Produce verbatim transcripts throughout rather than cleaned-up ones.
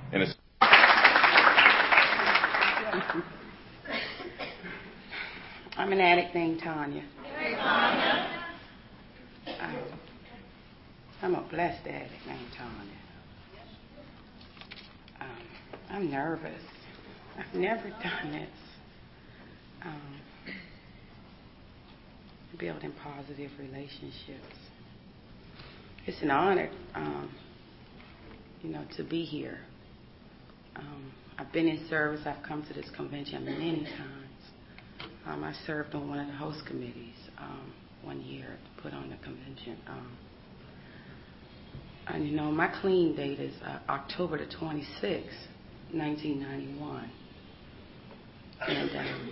And it's I'm an addict named Tanya. Hey, Tanya. Um, I'm a blessed addict named Tanya. Um, I'm nervous. I've never done this. Um, building positive relationships. It's an honor, um, you know, to be here. Um, I've been in service. I've come to this convention many times. Um, I served on one of the host committees um, one year to put on the convention. Um, and, you know, my clean date is uh, October the twenty-sixth, nineteen ninety-one. And um,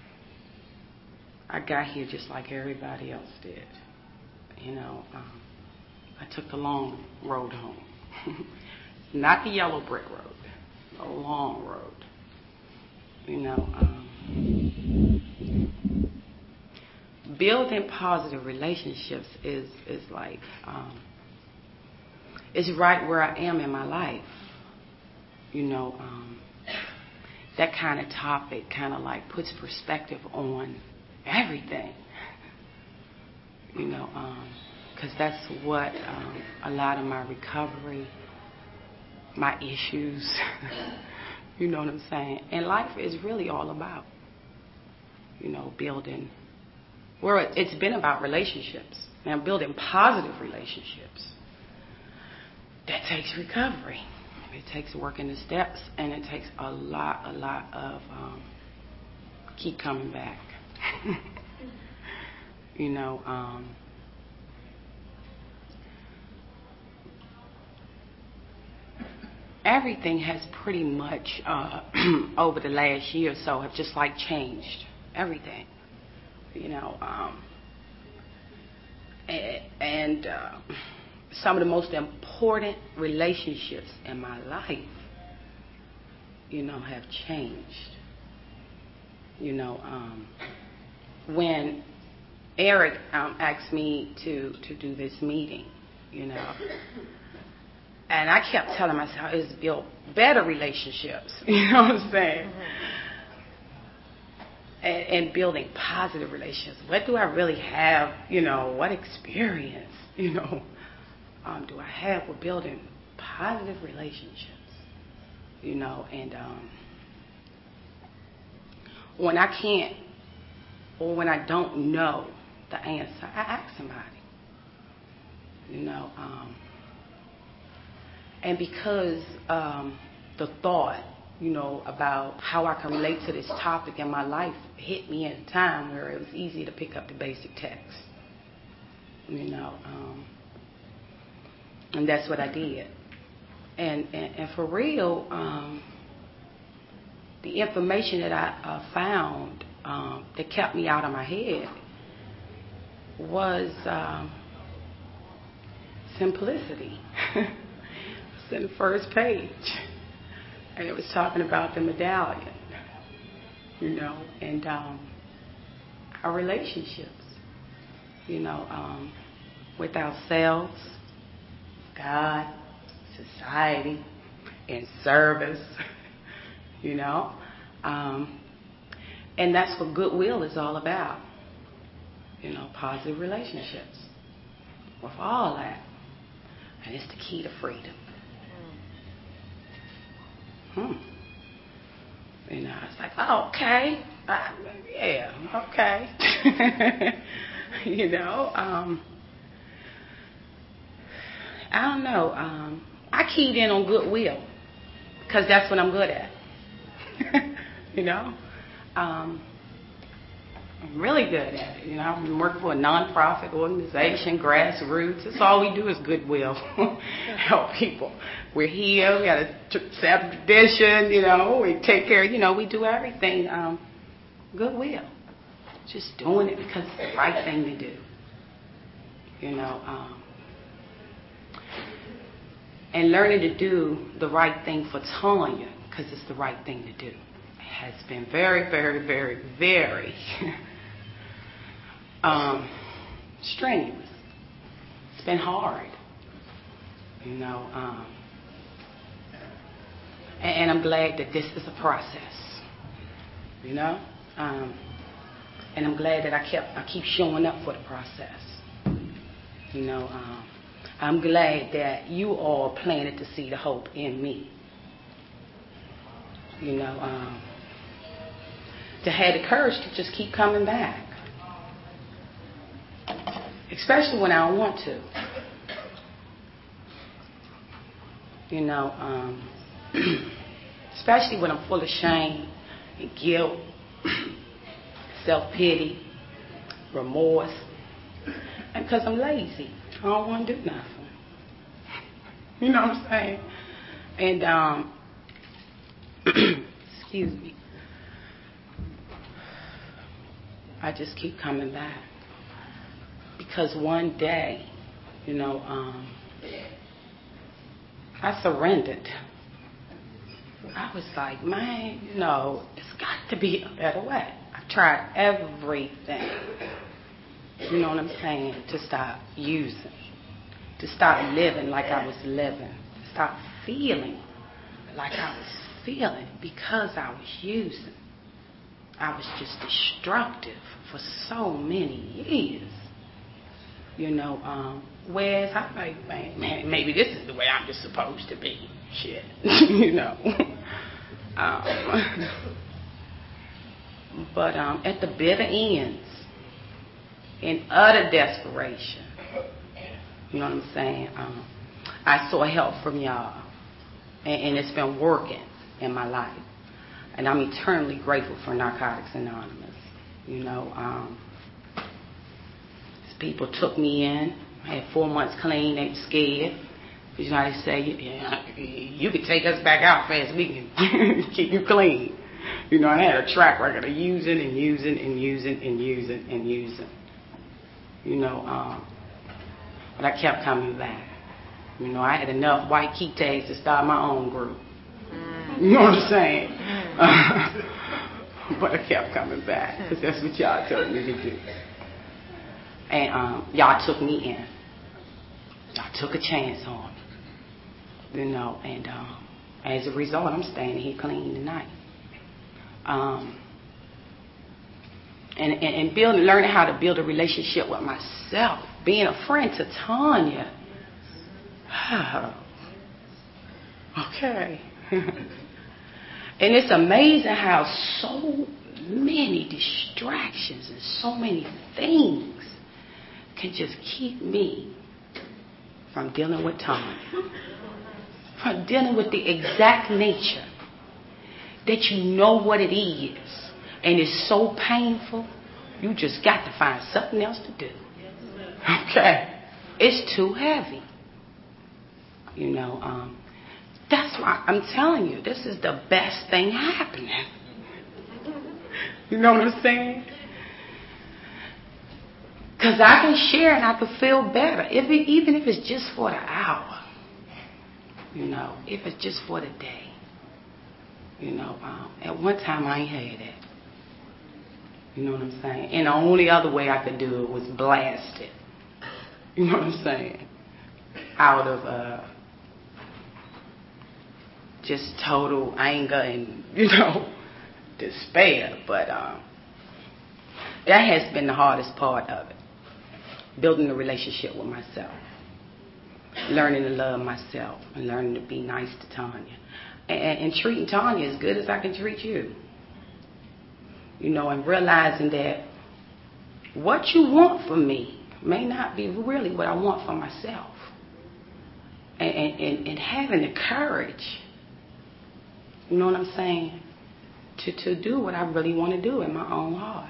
I got here just like everybody else did. You know, um, I took the long road home. Not the yellow brick road, the long road. You know, um, building positive relationships is, is like, um, is right where I am in my life. You know, um, that kind of topic kind of like puts perspective on everything. You know, because um, that's what um, a lot of my recovery, my issues, you know what I'm saying? And life is really all about, you know, building, well, it's been about relationships. Now, building positive relationships, that takes recovery. It takes working the steps, and it takes a lot, a lot of um, keep coming back. you know, um, everything has pretty much, uh, over the last year or so, have just like changed. Everything. You know, um, and, and uh, some of the most important relationships in my life, you know, have changed. You know, um, when Eric um, asked me to, to do this meeting, you know, and I kept telling myself it's build better relationships, you know what I'm saying? Mm-hmm. And, and building positive relationships. What do I really have, you know, what experience, you know, um, do I have with building positive relationships? You know, and um, when I can't, or when I don't know the answer, I ask somebody, you know, um, and because um, the thought, you know, about how I can relate to this topic in my life hit me at a time where it was easy to pick up the basic text, you know, um, and that's what I did. And, and, and for real, um, the information that I uh, found um, that kept me out of my head was um, simplicity. It's in the first page. And it was talking about the medallion, you know, and um, our relationships, you know, um, with ourselves, God, society, and service, you know. Um, and that's what goodwill is all about, you know, positive relationships with all that. And it's the key to freedom. Hmm. You know, it's like, oh, okay, uh, yeah, okay. you know, um, I don't know. Um, I keyed in on goodwill because that's what I'm good at. you know, um, I'm really good at it. You know, I've been working for a nonprofit organization, grassroots. That's all we do is goodwill, help people. We're here. We got a set of tradition. You know, we take care. You know, we do everything um, goodwill. Just doing it because it's the right thing to do. You know, um, and learning to do the right thing for Tanya because it's the right thing to do. Has been very, very, very, very um, strenuous. It's been hard, you know. Um, and I'm glad that this is a process, you know. Um, and I'm glad that I kept I keep showing up for the process, you know. Um, I'm glad that you all planted to see the hope in me, you know. Um, to have the courage to just keep coming back, especially when I don't want to. You know, um, especially when I'm full of shame and guilt, self-pity, remorse, and because I'm lazy. I don't want to do nothing. You know what I'm saying? And, um, excuse me, I just keep coming back. Because one day, you know, um, I surrendered. I was like, man, you know, it's got to be a better way. I've tried everything, you know what I'm saying, to stop using, to stop living like I was living, to stop feeling like I was feeling because I was using. I was just destructive for so many years. You know, um, whereas I'm like, man, man, maybe this is the way I'm just supposed to be. Shit, you know. um, but um, at the bitter ends, in utter desperation, you know what I'm saying, um, I saw help from y'all. And, and it's been working in my life. And I'm eternally grateful for Narcotics Anonymous. You know, um, people took me in. I had four months clean. They were scared. You know, they say, yeah, you can take us back out fast. We can keep you clean. You know, I had a track record of using and using and using and using and using. You know, um, but I kept coming back. You know, I had enough white key tags to start my own group. You know what I'm saying? Uh, but I kept coming back because that's what y'all told me to do. And um, y'all took me in. Y'all took a chance on me. You know, and um, as a result, I'm staying here clean tonight. Um, and, and, and building, learning how to build a relationship with myself. Being a friend to Tanya. Okay. And it's amazing how so many distractions and so many things can just keep me from dealing with Tanya, from dealing with the exact nature that you know what it is, and it's so painful, you just got to find something else to do. Okay? It's too heavy. You know, um, that's why I'm telling you, this is the best thing happening. You know what I'm saying? Because I can share and I can feel better, if it, even if it's just for the hour. You know, if it's just for the day. You know, um, at one time I ain't had that. You know what I'm saying? And the only other way I could do it was blast it. You know what I'm saying? Out of uh, just total anger and, you know, despair. But um, that has been the hardest part of it. Building a relationship with myself. Learning to love myself and learning to be nice to Tanya. And, and treating Tanya as good as I can treat you. You know, and realizing that what you want from me may not be really what I want for myself. And, and, and having the courage, you know what I'm saying, to, to do what I really want to do in my own heart.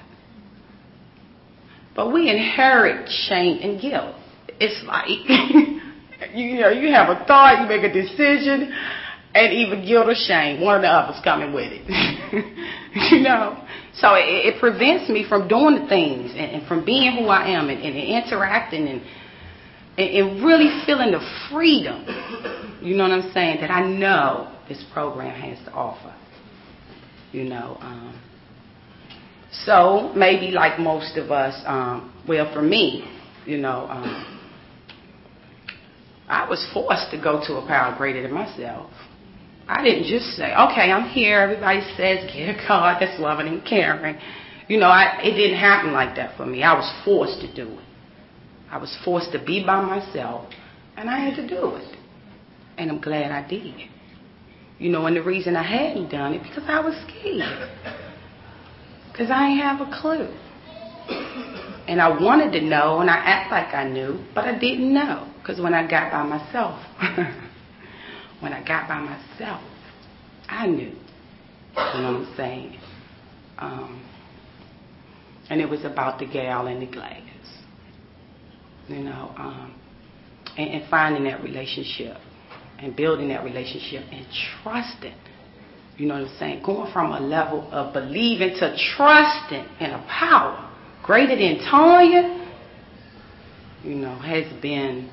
But we inherit shame and guilt. It's like, you know, you have a thought, you make a decision, and either guilt or shame, one or the other's coming with it. You know? So it, it prevents me from doing the things and, and from being who I am and, and interacting and, and, and really feeling the freedom, you know what I'm saying, that I know this program has to offer. You know, um, so maybe like most of us, um, well, for me, you know, um, I was forced to go to a power greater than myself. I didn't just say, okay, I'm here. Everybody says, get a God that's loving and caring. You know, I, it didn't happen like that for me. I was forced to do it. I was forced to be by myself, and I had to do it. And I'm glad I did. You know, and the reason I hadn't done it, because I was scared. Because I didn't have a clue. And I wanted to know, and I act like I knew, but I didn't know. Because when I got by myself, when I got by myself, I knew. You know what I'm saying? Um, and it was about the gal and the glass. You know, um, and, and finding that relationship and building that relationship and trusting. You know what I'm saying? Going from a level of believing to trusting in a power greater than Tanya, you know, has been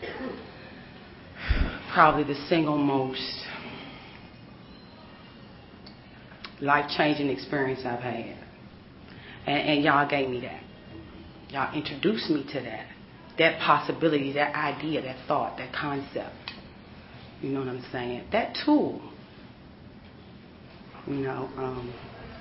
probably the single most life-changing experience I've had. And, and y'all gave me that. Y'all introduced me to that. That possibility, that idea, that thought, that concept. You know what I'm saying? That tool. You know, um,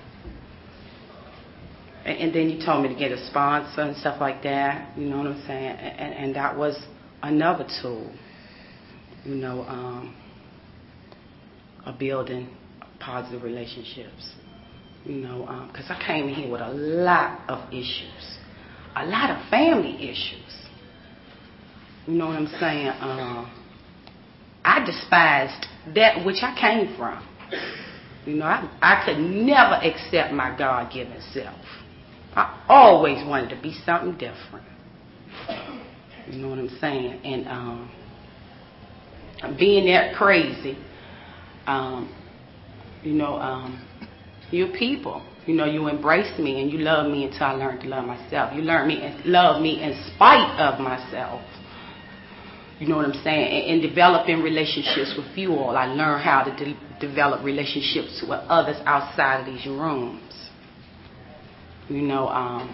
and, and then you told me to get a sponsor and stuff like that. You know what I'm saying? And, and that was another tool. You know, um, of building positive relationships. You know, because um, I came in here with a lot of issues, a lot of family issues. You know what I'm saying? Um, I despised that which I came from. You know, I, I could never accept my God-given self. I always wanted to be something different. You know what I'm saying? And um, being that crazy, um, you know, um, you're people. You know, you embrace me and you love me until I learned to love myself. You learn me and love me in spite of myself. You know what I'm saying? And, and developing relationships with you all. I learned how to de- develop relationships with others outside of these rooms. You know, um,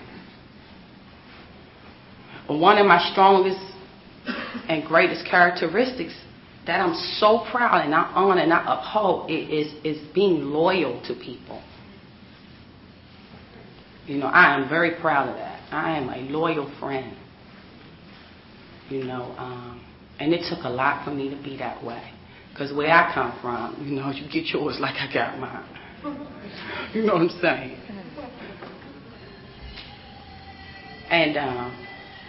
one of my strongest and greatest characteristics that I'm so proud and I honor and I uphold is, is being loyal to people. You know, I am very proud of that. I am a loyal friend. You know, um, and it took a lot for me to be that way. Because where I come from, you know, you get yours like I got mine. You know what I'm saying? And um,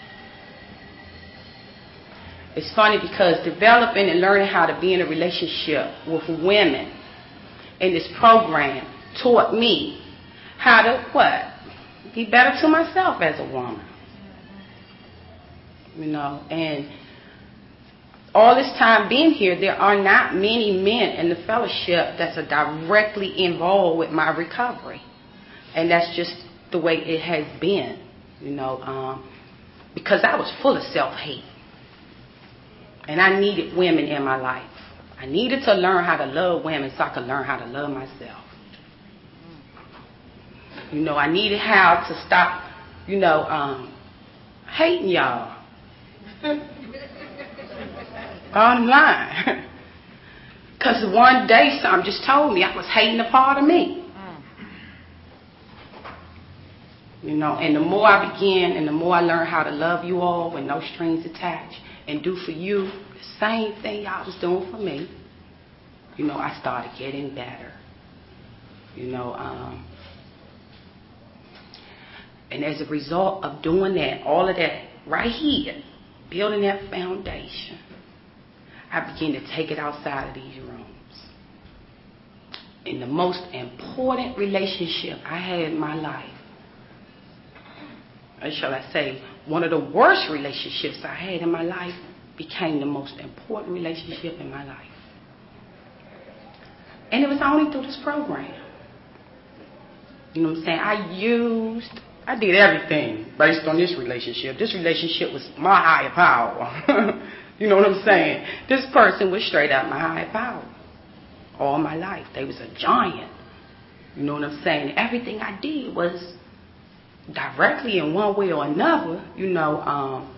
it's funny because developing and learning how to be in a relationship with women in this program taught me how to, what? Be better to myself as a woman. You know, and all this time being here, there are not many men in the fellowship that's directly involved with my recovery. And that's just the way it has been, you know, um, because I was full of self-hate. And I needed women in my life. I needed to learn how to love women so I could learn how to love myself. You know, I needed how to stop, you know, um, hating y'all. Bottom line. Because one day something just told me I was hating a part of me. You know, and the more I began and the more I learned how to love you all with no strings attached and do for you the same thing y'all was doing for me, you know, I started getting better. You know, um, and as a result of doing that, all of that right here, building that foundation, I began to take it outside of these rooms. And the most important relationship I had in my life, or shall I say, one of the worst relationships I had in my life became the most important relationship in my life. And it was only through this program. You know what I'm saying? I used, I did everything based on this relationship. This relationship was my higher power. You know what I'm saying? This person was straight up my higher power. All my life. They was a giant. You know what I'm saying? Everything I did was directly in one way or another, you know, um,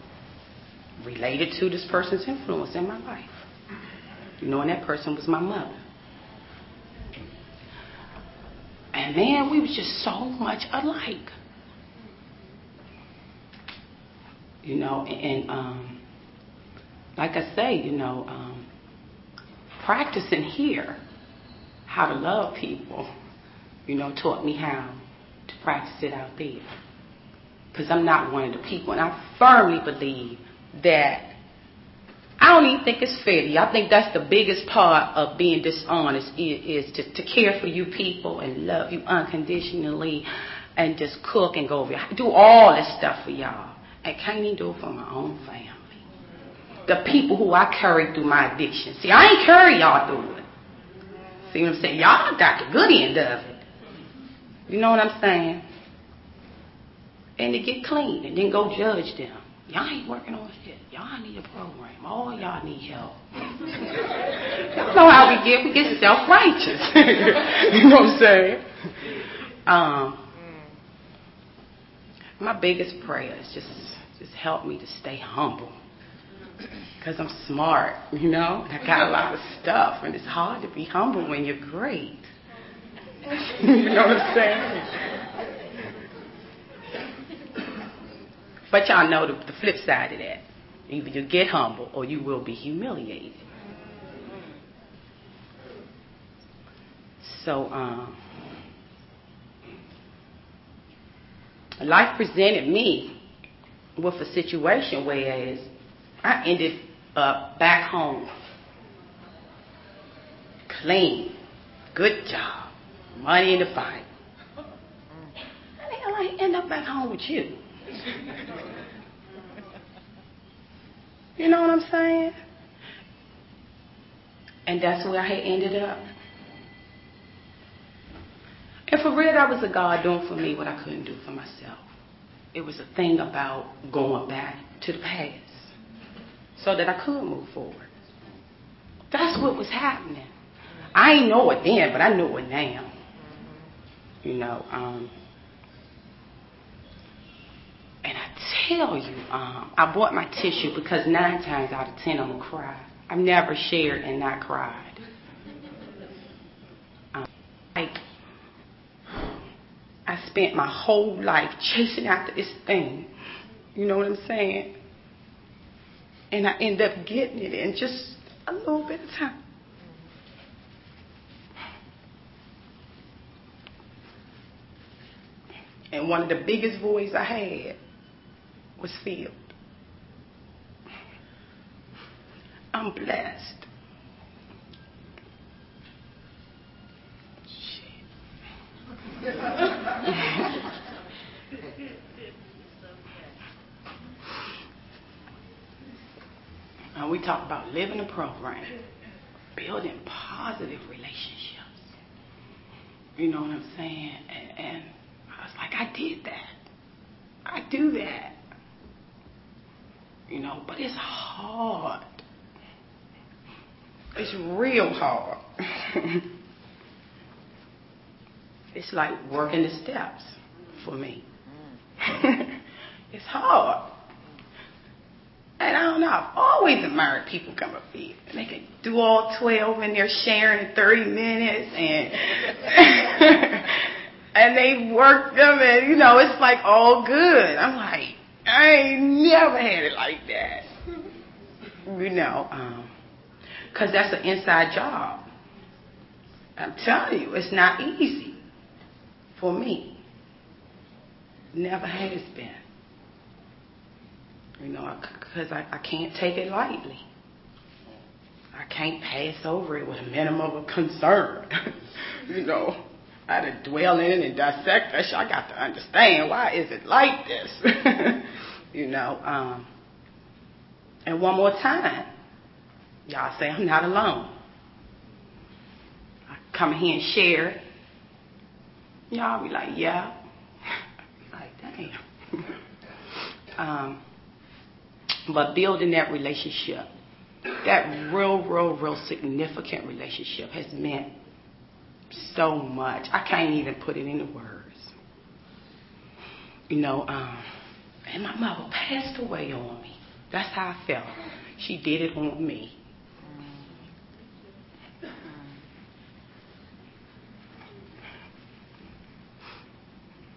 related to this person's influence in my life. You know, and that person was my mother. And man, we was just so much alike. You know, and, and um, like I say, you know, um, practicing here how to love people, you know, taught me how to practice it out there. Because I'm not one of the people, and I firmly believe that I don't even think it's fair to you. I think that's the biggest part of being dishonest is, is to, to care for you people and love you unconditionally and just cook and go over here. Do all this stuff for y'all. And can't even do it for my own family. The people who I carry through my addiction. See, I ain't carry y'all through it. See what I'm saying? Y'all got the good end of it. You know what I'm saying? And to get clean and then go judge them. Y'all ain't working on shit. Y'all need a program. All y'all need help. Y'all know how we get. We get self-righteous. You know what I'm saying? Um, my biggest prayer is just, just help me to stay humble. Because I'm smart, you know? And I got a lot of stuff. And it's hard to be humble when you're great. You know what I'm saying? But y'all know the, the flip side of that. Either you get humble or you will be humiliated. So, um, life presented me with a situation where I ended up back home. Clean. Good job. Money in the bank. How the hell I end up back home with you? You know what I'm saying? And that's where I had ended up. And for real, that was a God doing for me what I couldn't do for myself. It was a thing about going back to the past so that I could move forward. That's what was happening. I ain't know it then, but I know it now. You know, um, and I tell you, um, I bought my tissue because nine times out of ten I'm going to cry. I've never shared and not cried. Um, like, I spent my whole life chasing after this thing. You know what I'm saying? And I end up getting it in just a little bit of time. And one of the biggest voids I had was filled. I'm blessed. Shit. And we talk about living a program, building positive relationships. You know what I'm saying? And, and I was like, I did that. I do that. You know, but it's hard. It's real hard. It's like working the steps for me. It's hard. And I don't know, I've always admired people come up here. And they can do all twelve and they're sharing in thirty minutes and and they work them and, you know, it's like all good. I'm like, I ain't never had it like that. You know, um, because that's an inside job. I'm telling you, it's not easy for me. Never has been. You know, because I, I can't take it lightly. I can't pass over it with a minimum of concern. You know, I had to dwell in it and dissect that shit. I got to understand, why is it like this? You know, um, and one more time, y'all say I'm not alone. I come here and share it. Y'all be like, yeah. Like, damn. um, but building that relationship, that real, real, real significant relationship has meant so much. I can't even put it into words. You know, um, and my mother passed away on me. That's how I felt. She did it on me.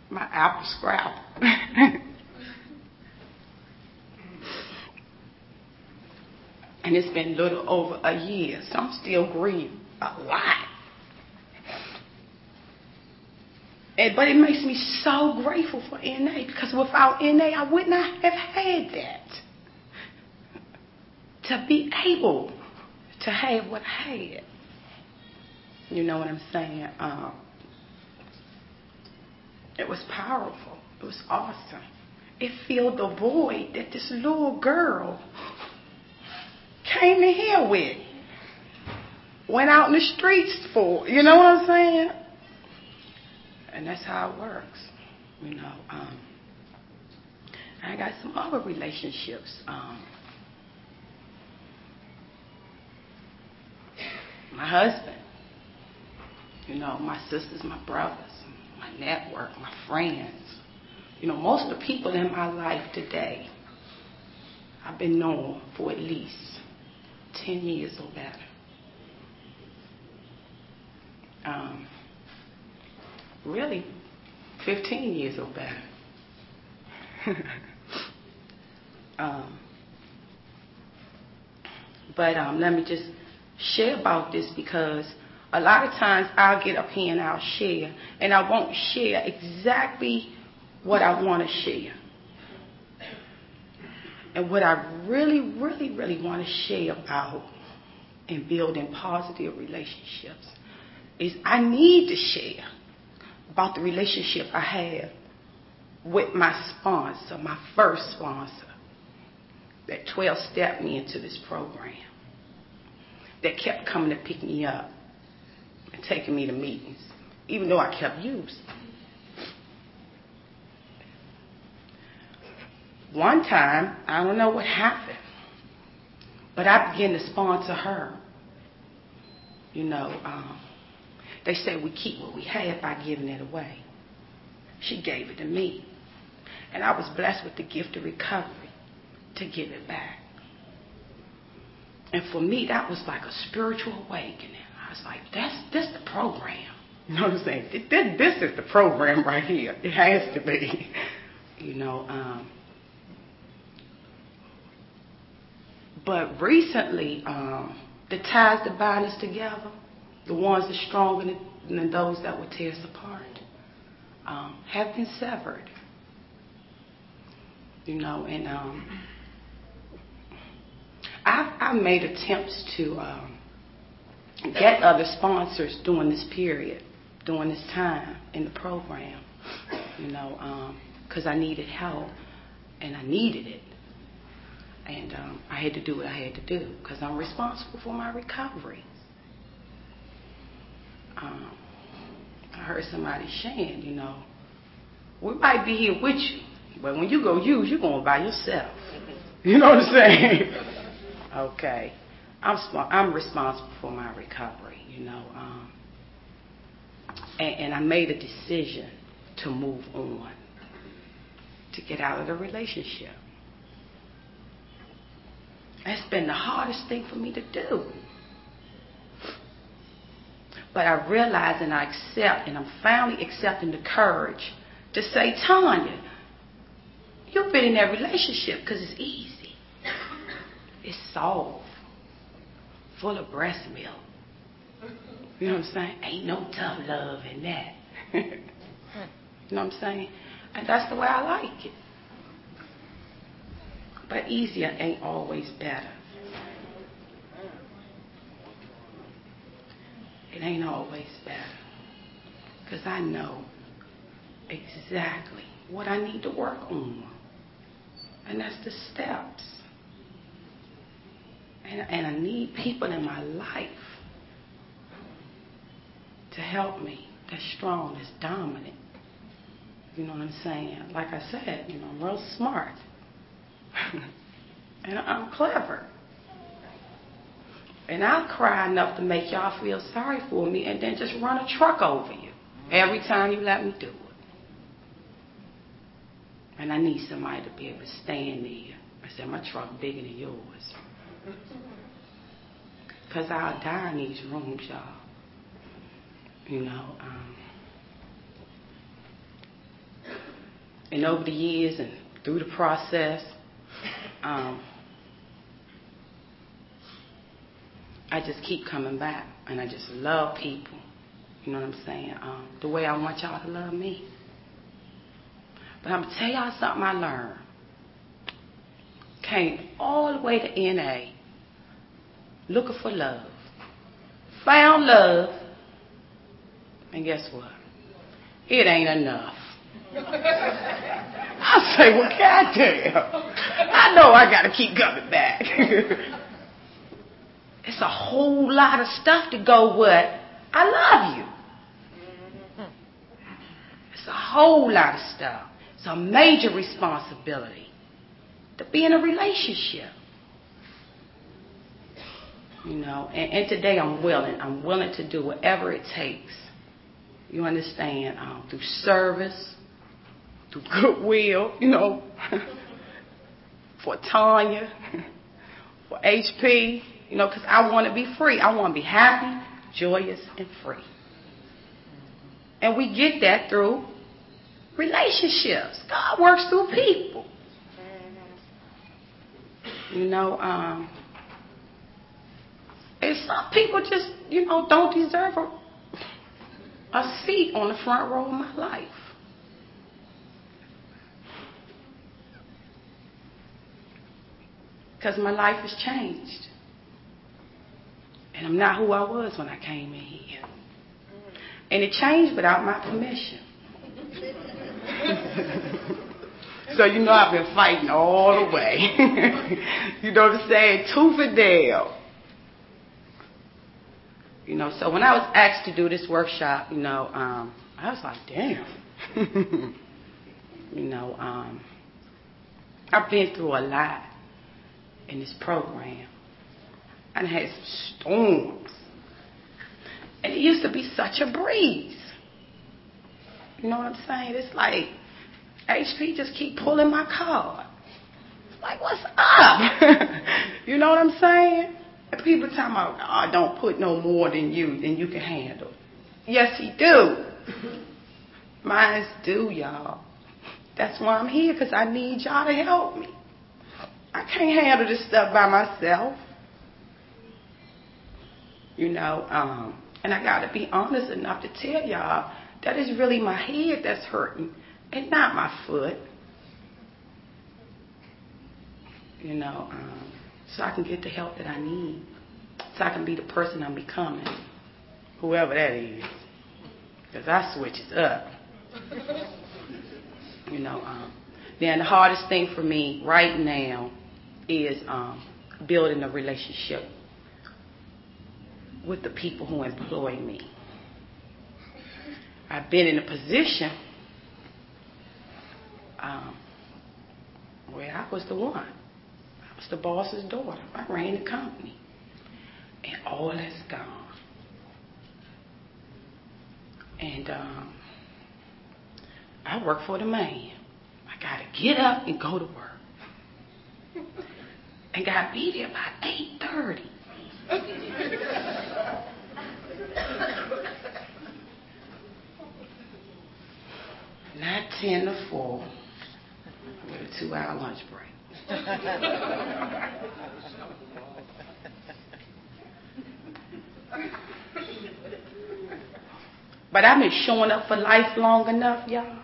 my apple scrap. And it's been a little over a year, so I'm still grieving a lot. And, but it makes me so grateful for N A, because without N A, I would not have had that. To be able to have what I had. You know what I'm saying? Um, it was powerful. It was awesome. It filled the void that this little girl came in here with. Went out in the streets for. You know what I'm saying? And that's how it works. You know. Um, I got some other relationships. Um, my husband. You know, my sisters, my brothers, my network, my friends. You know, most of the people in my life today, I've been known for at least ten years or better. Um, really, fifteen years or better. um, but um, let me just share about this, because a lot of times I'll get up here and I'll share, and I won't share exactly what I want to share. And what I really, really, really want to share about in building positive relationships is I need to share about the relationship I have with my sponsor, my first sponsor, that twelve-stepped me into this program, that kept coming to pick me up and taking me to meetings, even though I kept using. One time, I don't know what happened, but I began to sponsor her. You know, um, they say we keep what we have by giving it away. She gave it to me. And I was blessed with the gift of recovery to give it back. And for me, that was like a spiritual awakening. I was like, that's, that's the program. You know what I'm saying? This, this is the program right here. It has to be. You know, um, but recently, um, the ties that bind us together, the ones that are stronger than, than those that would tear us apart, um, have been severed. You know, and um, I've, I've made attempts to um, get other sponsors during this period, during this time in the program, you know, because um, I needed help, and I needed it. And um, I had to do what I had to do, because I'm responsible for my recovery. Um, I heard somebody saying, you know, we might be here with you, but when you go use, you're going by yourself. You know what I'm saying? Okay. I'm I'm responsible for my recovery, you know. Um, and, and I made a decision to move on, to get out of the relationship. That's been the hardest thing for me to do. But I realize and I accept, and I'm finally accepting the courage to say, Tanya, you've been in that relationship because it's easy. It's soft, full of breast milk. You know what I'm saying? Ain't no tough love in that. You know what I'm saying? And that's the way I like it. But easier ain't always better. It ain't always better. Because I know exactly what I need to work on. And that's the steps. And, and I need people in my life to help me, that's strong, that's dominant. You know what I'm saying? Like I said, you know, I'm real smart. And I'm clever. And I'll cry enough to make y'all feel sorry for me and then just run a truck over you every time you let me do it. And I need somebody to be able to stand there. I said, my truck bigger than yours. Because I'll die in these rooms, y'all. You know, um, And over the years and through the process, um, I just keep coming back, and I just love people. You know what I'm saying? Um, the way I want y'all to love me. But I'm going to tell y'all something I learned. Came all the way to N A looking for love. Found love. And guess what? It ain't enough. I say, well, goddamn. I know I got to keep coming back. It's a whole lot of stuff to go with I love you. It's a whole lot of stuff. It's a major responsibility to be in a relationship. You know, and, and today I'm willing. I'm willing to do whatever it takes. You understand? Um, through service, through goodwill, you know, for Tanya, for H P, you know, because I want to be free. I want to be happy, joyous, and free. And we get that through relationships. God works through people. You know, um, and some people just, you know, don't deserve a, a seat on the front row of my life. Because my life has changed. And I'm not who I was when I came in here. And it changed without my permission. So, you know, I've been fighting all the way. You know what I'm saying? Tooth and nail. You know, so when I was asked to do this workshop, you know, um, I was like, damn. You know, um, I've been through a lot in this program. I had some storms. And it used to be such a breeze. You know what I'm saying? It's like H P just keep pulling my card. Like, what's up? You know what I'm saying? And people talking about, oh, don't put no more than you than you can handle. Yes, he do. Mines do, y'all. That's why I'm here, because I need y'all to help me. I can't handle this stuff by myself. You know, um, and I got to be honest enough to tell y'all that it's really my head that's hurting and not my foot. You know, um, so I can get the help that I need. So I can be the person I'm becoming. Whoever that is. Because I switch it up. You know, um, then the hardest thing for me right now is um, building a relationship with the people who employ me. I've been in a position um, where I was the one. I was the boss's daughter. I ran the company. And all that's gone. And um, I work for the man. I got to get up and go to work. And got to be there by eight thirty. Not ten to four with a two-hour lunch break. But I've been showing up for life long enough, y'all.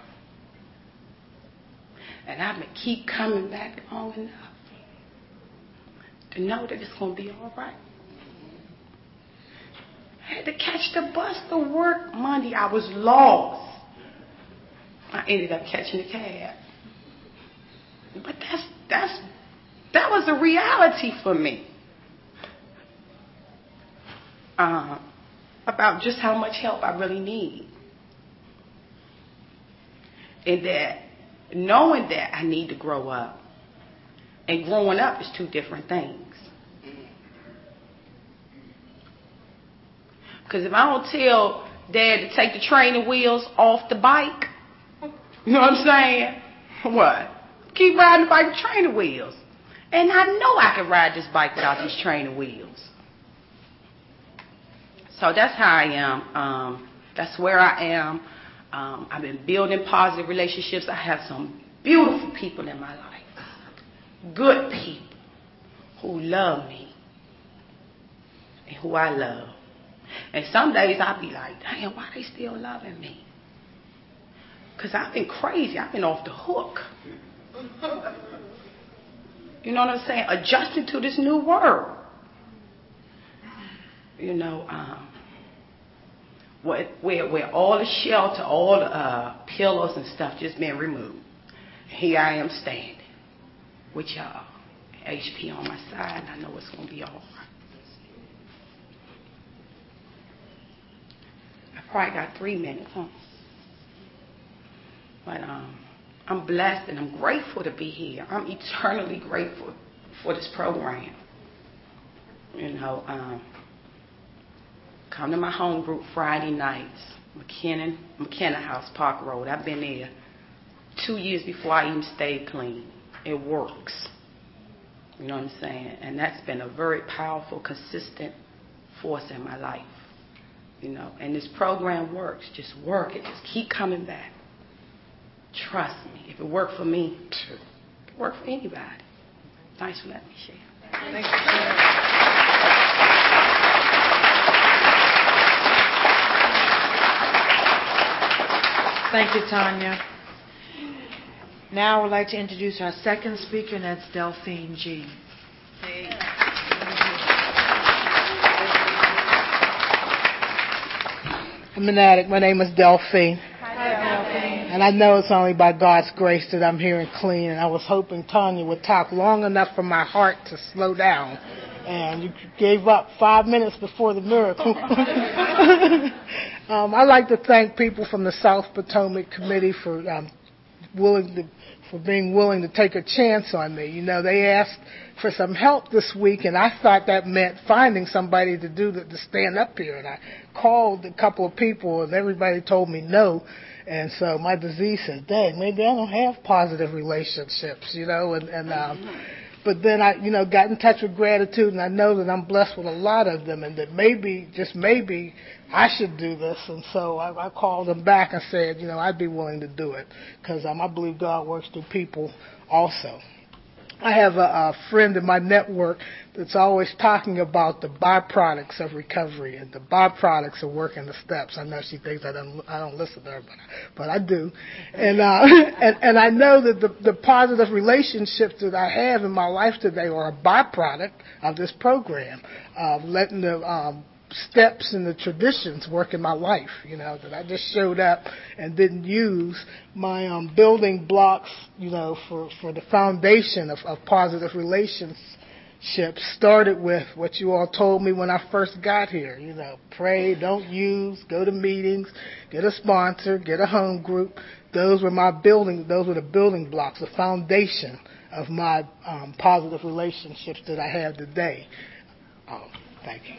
And I've been keep coming back long enough to know that it's going to be all right. I had to catch the bus to work Monday. I was lost. I ended up catching a cab. But that's that's that was a reality for me. Uh, about just how much help I really need. And that knowing that I need to grow up. And growing up is two different things. Because if I don't tell Dad to take the training wheels off the bike, you know what I'm saying? What? Keep riding the bike with training wheels. And I know I can ride this bike without these training wheels. So that's how I am. Um, that's where I am. Um, I've been building positive relationships. I have some beautiful people in my life, good people who love me and who I love. And some days I'll be like, damn, why they still loving me? Because I've been crazy. I've been off the hook. You know what I'm saying? Adjusting to this new world. You know, um, where, where, where all the shelter, all the uh, pillows and stuff just been removed. Here I am standing with y'all. H P on my side, and I know it's going to be all right. I probably got three minutes, huh? But um, I'm blessed and I'm grateful to be here. I'm eternally grateful for this program. You know, um, come to my home group Friday nights, McKinnon, McKenna House, Park Road. I've been there two years before I even stayed clean. It works. You know what I'm saying? And that's been a very powerful, consistent force in my life. You know, and this program works. Just work it. Just keep coming back. Trust me. If it worked for me, it can work for anybody. Thanks for letting me share. Thank you. Thank you, Tanya. Now I would like to introduce our second speaker, and that's Delphine G. Hey. I'm an addict. My name is Delphine. Hi, Delphine. And I know it's only by God's grace that I'm here and clean. And I was hoping Tanya would talk long enough for my heart to slow down. And you gave up five minutes before the miracle. um, I'd like to thank people from the South Potomac Committee for um, willing to, for being willing to take a chance on me. You know, they asked for some help this week, and I thought that meant finding somebody to do the, to stand up here. And I called a couple of people, and everybody told me no. And so my disease said, dang, maybe I don't have positive relationships, you know, and, and um, but then I, you know, got in touch with gratitude, and I know that I'm blessed with a lot of them, and that maybe, just maybe, I should do this. And so I, I called them back and said, you know, I'd be willing to do it, because um, I believe God works through people also. I have a, a friend in my network that's always talking about the byproducts of recovery and the byproducts of working the steps. I know she thinks I don't, I don't listen to her, but, but I do. And, uh, and, and I know that the, the positive relationships that I have in my life today are a byproduct of this program, of letting the um, steps and the traditions work in my life, you know, that I just showed up and didn't use my um, building blocks, you know, for, for the foundation of, of positive relationships started with what you all told me when I first got here, you know, pray, don't use, go to meetings, get a sponsor, get a home group. Those were my building, those were the building blocks, the foundation of my um, positive relationships that I have today. Oh, thank you.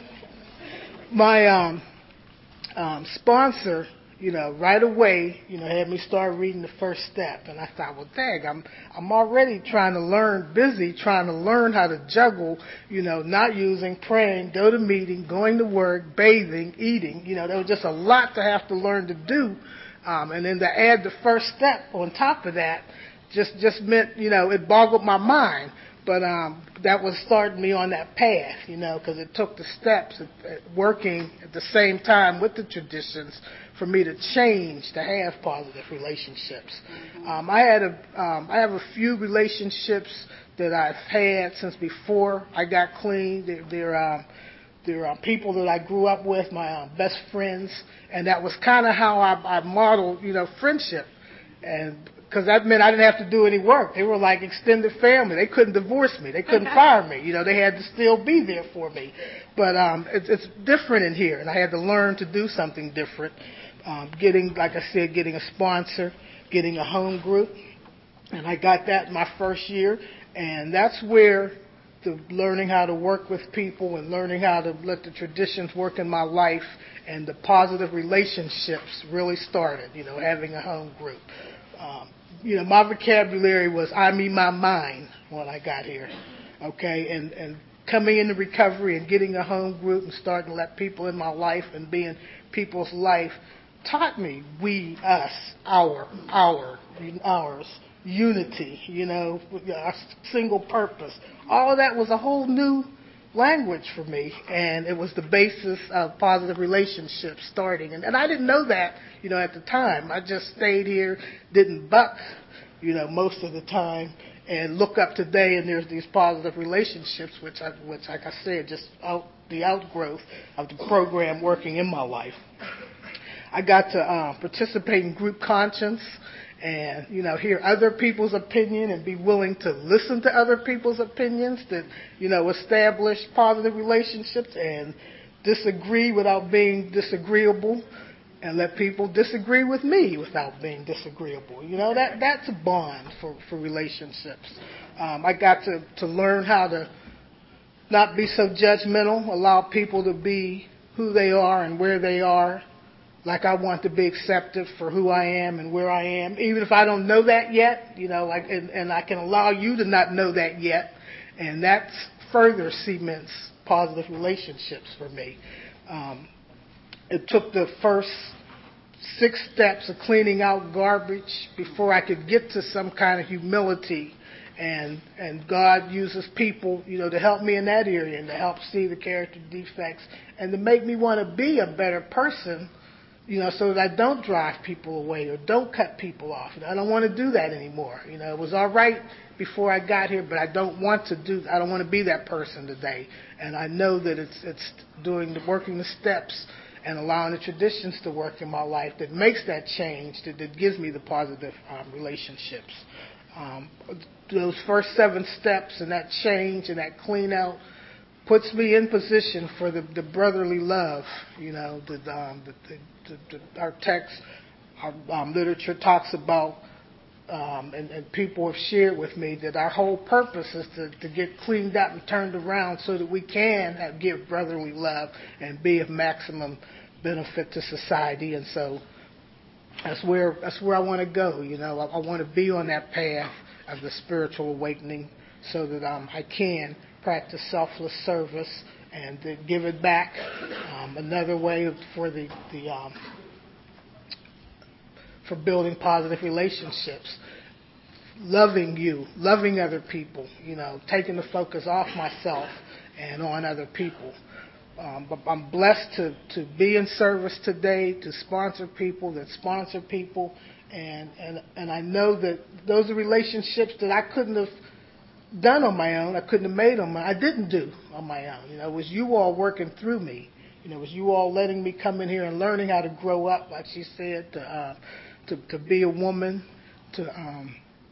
My um, um, sponsor, you know, right away, you know, had me start reading the first step. And I thought, well, dang, I'm, I'm already trying to learn, busy trying to learn how to juggle, you know, not using, praying, go to meeting, going to work, bathing, eating. You know, there was just a lot to have to learn to do. Um, and then to add the first step on top of that just, just meant, you know, it boggled my mind. But um, that was starting me on that path, you know, because it took the steps at, at working at the same time with the traditions for me to change to have positive relationships. Mm-hmm. Um, I had a, um, I have a few relationships that I've had since before I got clean. They're, they're, um, they're um, people that I grew up with, my um, best friends, and that was kind of how I, I modeled, you know, friendship. And because that meant I didn't have to do any work. They were like extended family. They couldn't divorce me. They couldn't fire me. You know, they had to still be there for me. But um, it's, it's different in here, and I had to learn to do something different. Um, getting, like I said, getting a sponsor, getting a home group, and I got that my first year. And that's where the learning how to work with people and learning how to let the traditions work in my life and the positive relationships really started, you know, having a home group. Um, you know, my vocabulary was I me, my mind when I got here, okay, and, and coming into recovery and getting a home group and starting to let people in my life and be in people's life taught me we, us, our, our, ours, unity, you know, our single purpose. All of that was a whole new language for me, and it was the basis of positive relationships starting. And, and I didn't know that, you know, at the time. I just stayed here, didn't buck, you know, most of the time, and look up today, and there's these positive relationships, which, I, which like I said, just out the outgrowth of the program working in my life. I got to uh, participate in group conscience and, you know, hear other people's opinion and be willing to listen to other people's opinions that, you know, establish positive relationships and disagree without being disagreeable and let people disagree with me without being disagreeable. You know, that that's a bond for, for relationships. Um, I got to, to learn how to not be so judgmental, allow people to be who they are and where they are, like I want to be accepted for who I am and where I am, even if I don't know that yet, you know, like, and, and I can allow you to not know that yet, and that further cements positive relationships for me. Um, it took the first six steps of cleaning out garbage before I could get to some kind of humility. And and God uses people, you know, to help me in that area and to help see the character defects and to make me want to be a better person, you know, so that I don't drive people away or don't cut people off. And I don't want to do that anymore. You know, it was all right before I got here, but I don't want to do. I don't want to be that person today. And I know that it's it's doing the working the steps and allowing the traditions to work in my life that makes that change, that, that gives me the positive um, relationships. Um, those first seven steps and that change and that clean out puts me in position for the, the brotherly love. You know, the, um, the, the, the, the, our text, our um, literature talks about, um, and, and people have shared with me that our whole purpose is to, to get cleaned up and turned around so that we can have, give brotherly love and be of maximum benefit to society. And so That's where that's where I want to go. You know, I, I want to be on that path of the spiritual awakening, so that um, I can practice selfless service and to give it back. Um, another way for the the um, for building positive relationships, loving you, loving other people. You know, taking the focus off myself and on other people. Um, but I'm blessed to, to be in service today, to sponsor people that sponsor people, and, and and I know that those are relationships that I couldn't have done on my own. I couldn't have made on my own. I didn't do on my own. You know, it was you all working through me. You know, it was you all letting me come in here and learning how to grow up, like she said, to uh, to, to be a woman, to um,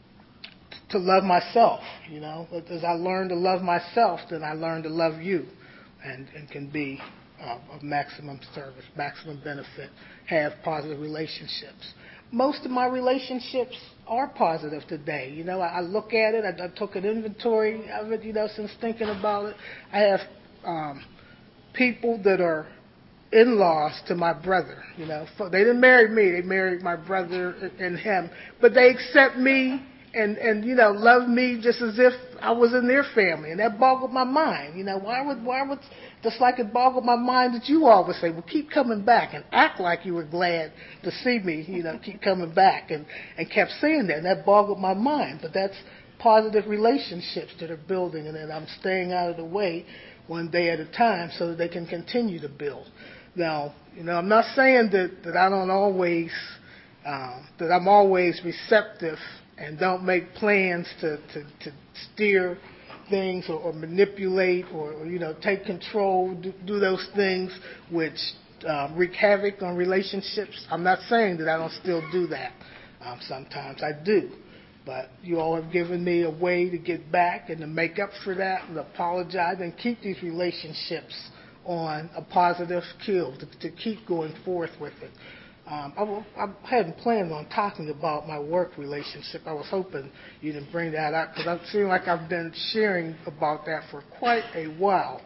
to love myself. You know, as I learned to love myself, then I learned to love you. And, and can be uh, of maximum service, maximum benefit, have positive relationships. Most of my relationships are positive today. You know, I, I look at it, I, I took an inventory of it, you know, since thinking about it. I have um, people that are in-laws to my brother, you know. They didn't marry me, they married my brother and him. But they accept me and, and, you know, love me just as if I was in their family. And that boggled my mind. You know, why would, why would, just like it boggled my mind that you all would say, well, keep coming back and act like you were glad to see me, you know, keep coming back, and, and kept saying that. And that boggled my mind. But that's positive relationships that are building, and that I'm staying out of the way one day at a time so that they can continue to build. Now, you know, I'm not saying that, that I don't always, uh, that I'm always receptive and don't make plans to, to, to steer things or, or manipulate or, or, you know, take control, do, do those things which uh, wreak havoc on relationships. I'm not saying that I don't still do that. Um, sometimes I do. But you all have given me a way to get back and to make up for that and apologize and keep these relationships on a positive keel, to, to keep going forth with it. Um, I, I hadn't planned on talking about my work relationship. I was hoping you didn't bring that up because I feel like I've been sharing about that for quite a while.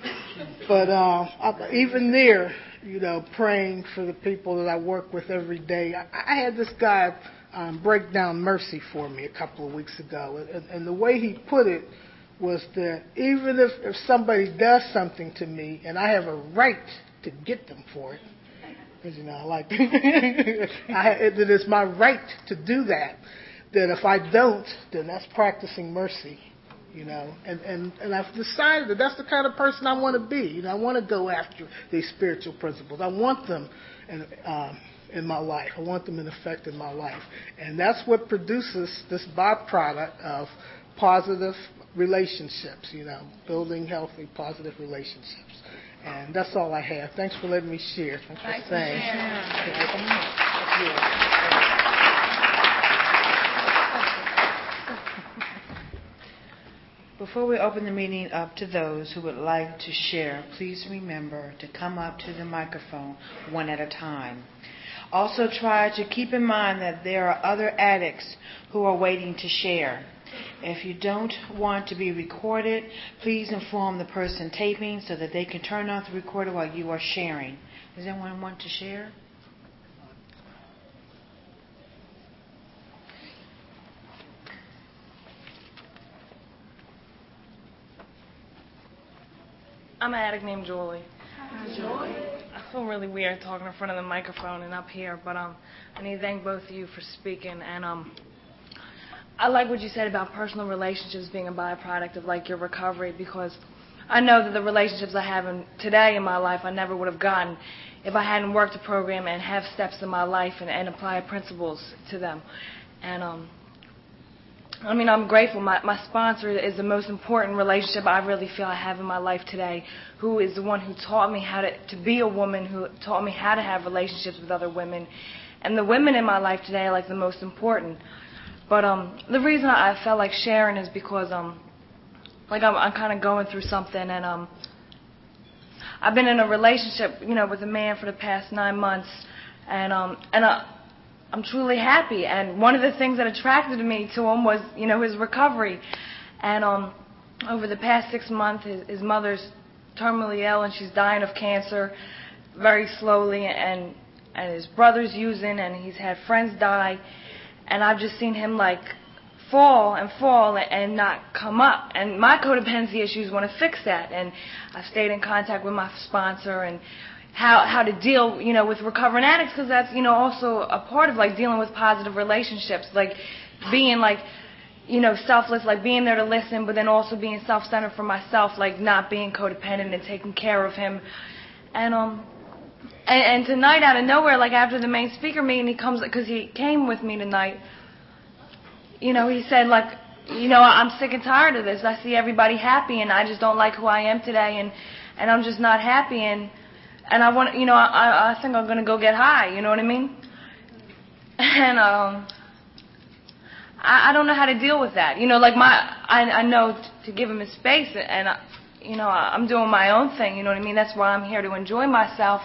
But um, I, even there, you know, praying for the people that I work with every day. I, I had this guy um, break down mercy for me a couple of weeks ago, and, and the way he put it was that even if, if somebody does something to me and I have a right to get them for it, because, you know, I like to, I, that it's my right to do that, that if I don't, then that's practicing mercy, you know, and, and, and I've decided that that's the kind of person I want to be. You know, I want to go after these spiritual principles. I want them in, um, in my life. I want them in effect in my life. And that's what produces this byproduct of positive relationships, you know, building healthy, positive relationships. And that's all I have. Thanks for letting me share. Thanks for Thanks for saying. Before we open the meeting up to those who would like to share, please remember to come up to the microphone one at a time. Also try to keep in mind that there are other addicts who are waiting to share. If you don't want to be recorded, please inform the person taping so that they can turn off the recorder while you are sharing. Does anyone want to share? I'm an addict named Julie. Hi, Julie. I feel really weird talking in front of the microphone and up here, but um, I need to thank both of you for speaking. And um, I like what you said about personal relationships being a byproduct of like your recovery, because I know that the relationships I have in, today in my life I never would have gotten if I hadn't worked a program and have steps in my life and, and apply principles to them. And um, I mean, I'm grateful. My, my sponsor is the most important relationship I really feel I have in my life today, who is the one who taught me how to, to be a woman, who taught me how to have relationships with other women. And the women in my life today are like the most important. But um, the reason I felt like sharing is because um, like I'm, I'm kind of going through something, and um, I've been in a relationship, you know, with a man for the past nine months, and um, and I, I'm truly happy. And one of the things that attracted me to him was, you know, his recovery. And um, over the past six months, his, his mother's terminally ill, and she's dying of cancer very slowly, and and his brother's using, and he's had friends die. And I've just seen him like fall and fall and not come up. And my codependency issues want to fix that. And I've stayed in contact with my sponsor and how how to deal, you know, with recovering addicts, because that's, you know, also a part of like dealing with positive relationships, like being like, you know, selfless, like being there to listen, but then also being self-centered for myself, like not being codependent and taking care of him. And um. And, and tonight, out of nowhere, like after the main speaker meeting, he comes, because he came with me tonight, you know, he said, like, you know, I'm sick and tired of this. I see everybody happy, and I just don't like who I am today, and, and I'm just not happy, and and I want, you know, I, I think I'm going to go get high, you know what I mean? And um, I, I don't know how to deal with that. You know, like my, I, I know t- to give him his space, and, I, you know, I'm doing my own thing, you know what I mean? That's why I'm here, to enjoy myself.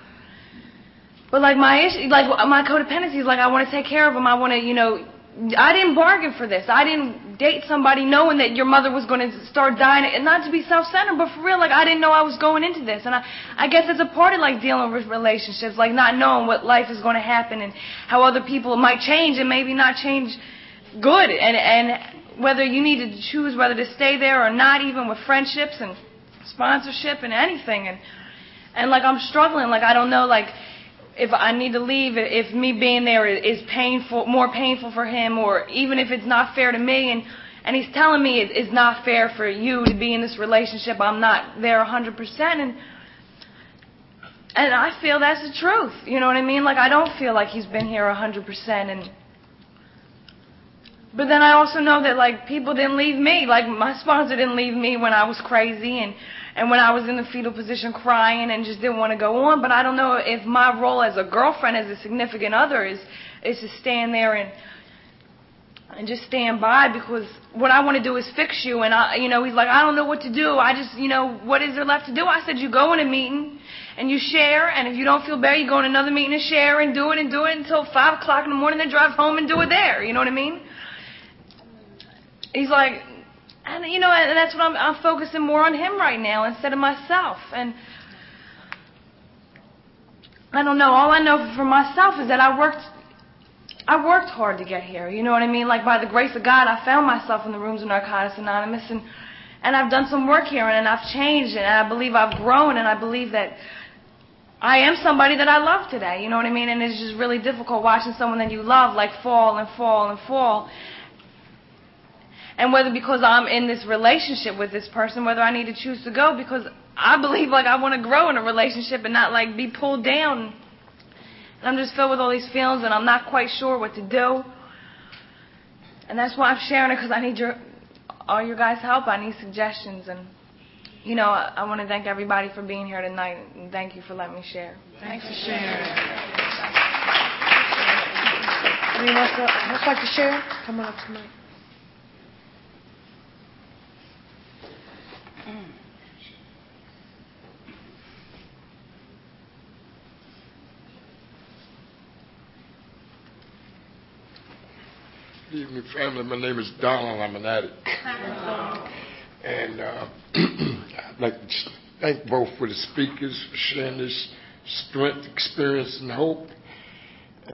But like my issue, like my codependency is like I want to take care of him. I want to, you know, I didn't bargain for this. I didn't date somebody knowing that your mother was going to start dying. And not to be self-centered, but for real, like I didn't know I was going into this. And I, I guess it's a part of like dealing with relationships, like not knowing what life is going to happen and how other people might change and maybe not change good. And and whether you need to choose whether to stay there or not, even with friendships and sponsorship and anything. And and like I'm struggling, like I don't know, like. If I need to leave, if me being there is painful, more painful for him, or even if it's not fair to me, and, and he's telling me it, it's not fair for you to be in this relationship, I'm not there one hundred percent, and and I feel that's the truth, you know what I mean? Like I don't feel like he's been here one hundred percent, and but then I also know that like people didn't leave me, like my sponsor didn't leave me when I was crazy, and And when I was in the fetal position crying and just didn't want to go on. But I don't know if my role as a girlfriend, as a significant other, is is to stand there and and just stand by, because what I want to do is fix you. And, I, you know, he's like, I don't know what to do. I just, you know, what is there left to do? I said, you go in a meeting and you share. And if you don't feel better, you go in another meeting and share and do it and do it until five o'clock in the morning and drive home and do it there. You know what I mean? He's like... And, you know, and that's what I'm, I'm focusing more on him right now instead of myself. And I don't know. All I know for myself is that I worked I worked hard to get here. You know what I mean? Like, by the grace of God, I found myself in the rooms of Narcotics Anonymous. And, and I've done some work here, and I've changed, and I believe I've grown, and I believe that I am somebody that I love today, you know what I mean? And it's just really difficult watching someone that you love like fall and fall and fall. And whether because I'm in this relationship with this person, whether I need to choose to go, because I believe like I want to grow in a relationship and not like be pulled down. And I'm just filled with all these feelings and I'm not quite sure what to do. And that's why I'm sharing it, because I need your, all your guys' help. I need suggestions. And, you know, I, I want to thank everybody for being here tonight. And thank you for letting me share. Thanks for sharing. Anyone else else like to share? Come on up tonight. Good evening, family. My name is Donald. I'm an addict. And uh, I'd like to thank both for the speakers for sharing this strength, experience, and hope. I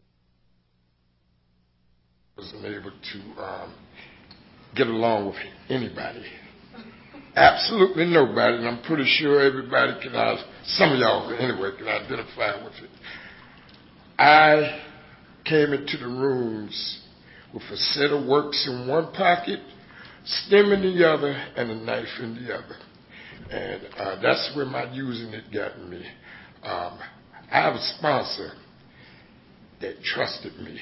wasn't able to um, get along with anybody. Absolutely nobody. And I'm pretty sure everybody can, uh, some of y'all anyway, can identify with it. I came into the rooms with a set of works in one pocket, stem in the other, and a knife in the other. And uh, that's where my using it got me. Um, I have a sponsor that trusted me.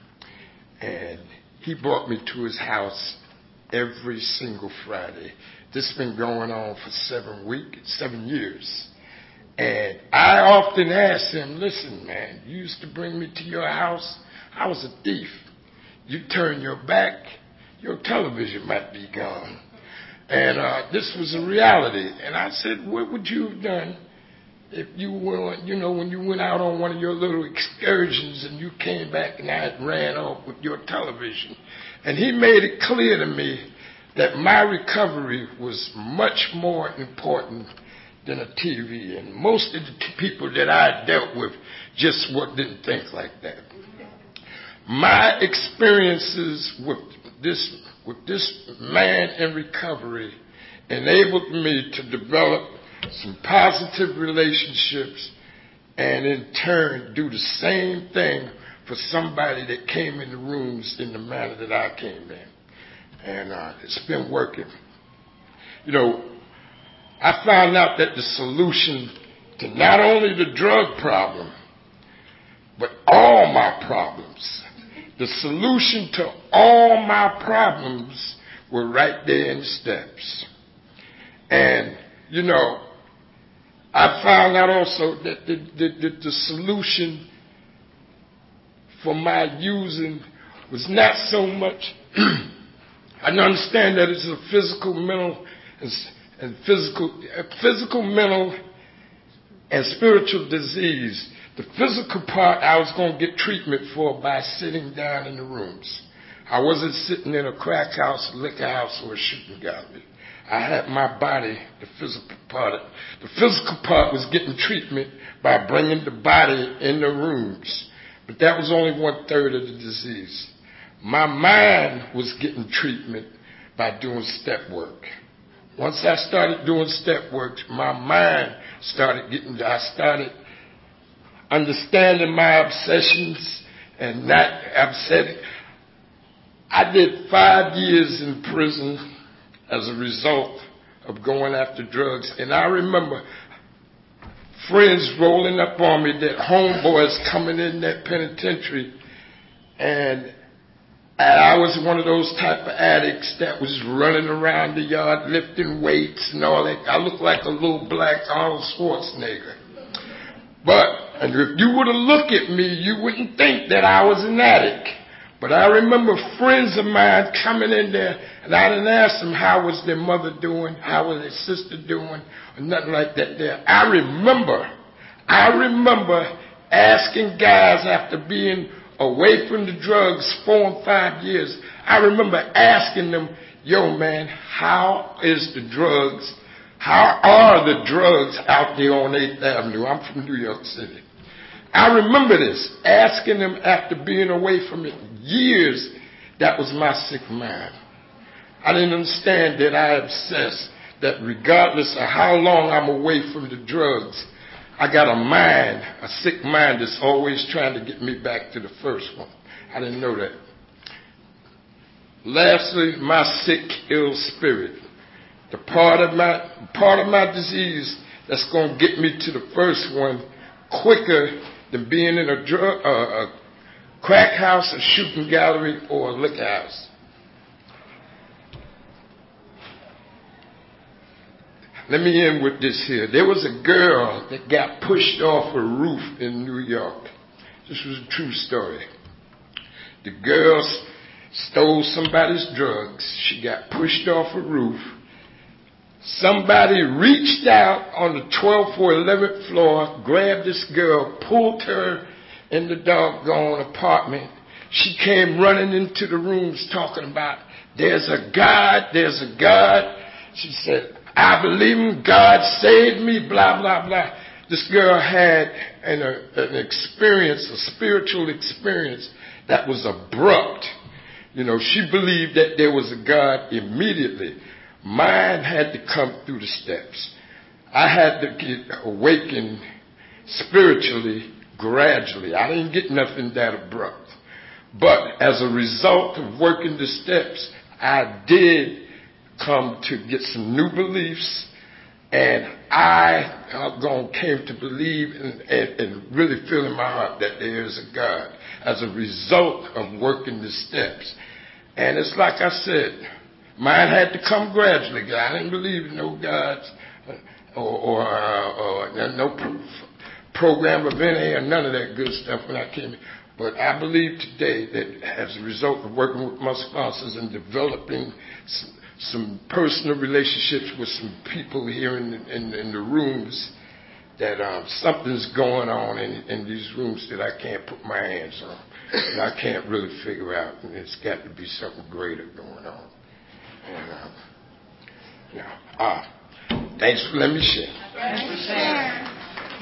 And he brought me to his house every single Friday. This has been going on for seven weeks, seven years. And I often asked him, listen, man, you used to bring me to your house. I was a thief. You turn your back, your television might be gone. And uh, this was a reality. And I said, what would you have done if you were, you know, when you went out on one of your little excursions and you came back and I had ran off with your television? And he made it clear to me that my recovery was much more important than a T V. And most of the t- people that I dealt with just what didn't think like that. My experiences with this with this man in recovery enabled me to develop some positive relationships and in turn do the same thing for somebody that came in the rooms in the manner that I came in. And uh, it's been working. You know, I found out that the solution to not only the drug problem, but all my problems, the solution to all my problems were right there in the steps. And, you know, I found out also that the, the, the, the solution for my using was not so much, I understand that it's a physical, mental, and, and physical, physical, mental, and spiritual disease. The physical part I was going to get treatment for by sitting down in the rooms. I wasn't sitting in a crack house, a liquor house, or a shooting gallery. I had my body, the physical part. The physical part was getting treatment by bringing the body in the rooms. But that was only one third of the disease. My mind was getting treatment by doing step work. Once I started doing step work, my mind started getting, I started understanding my obsessions and not upsetting. I did five years in prison as a result of going after drugs. And I remember friends rolling up on me, that homeboys coming in that penitentiary. And I was one of those type of addicts that was running around the yard lifting weights and all that. I looked like a little black Arnold Schwarzenegger. But and if you were to look at me, you wouldn't think that I was an addict. But I remember friends of mine coming in there, and I didn't ask them how was their mother doing, how was their sister doing, or nothing like that there. I remember, I remember asking guys after being away from the drugs four and five years, I remember asking them, yo man, how is the drugs, how are the drugs out there on eighth Avenue? I'm from New York City. I remember this, asking them after being away from it years. That was my sick mind. I didn't understand that I obsessed, that regardless of how long I'm away from the drugs, I got a mind, a sick mind that's always trying to get me back to the first one. I didn't know that. Lastly, my sick, ill spirit. The part of my part of my disease that's going to get me to the first one quicker than being in a drug, uh, a crack house, a shooting gallery, or a liquor house. Let me end with this here. There was a girl that got pushed off a roof in New York. This was a true story. The girl stole somebody's drugs. She got pushed off a roof. Somebody reached out on the twelfth or eleventh floor, grabbed this girl, pulled her in the doggone apartment. She came running into the rooms talking about, there's a God, there's a God. She said, I believe him, God saved me, blah, blah, blah. This girl had an, uh, an experience, a spiritual experience that was abrupt. You know, she believed that there was a God immediately. Mine had to come through the steps. I had to get awakened spiritually, gradually. I didn't get nothing that abrupt. But as a result of working the steps, I did come to get some new beliefs, and I uh, came to believe and, and, and really feel in my heart that there is a God as a result of working the steps. And it's like I said, mine had to come gradually. I didn't believe in no gods or, or, uh, or no pro- program of N A or none of that good stuff when I came in. But I believe today that as a result of working with my sponsors and developing some, some personal relationships with some people here in, in, in the rooms, that um, something's going on in, in these rooms that I can't put my hands on. And I can't really figure out. And it's got to be something greater going on. And, um, yeah. Ah, thanks for letting me share. Thanks for sharing.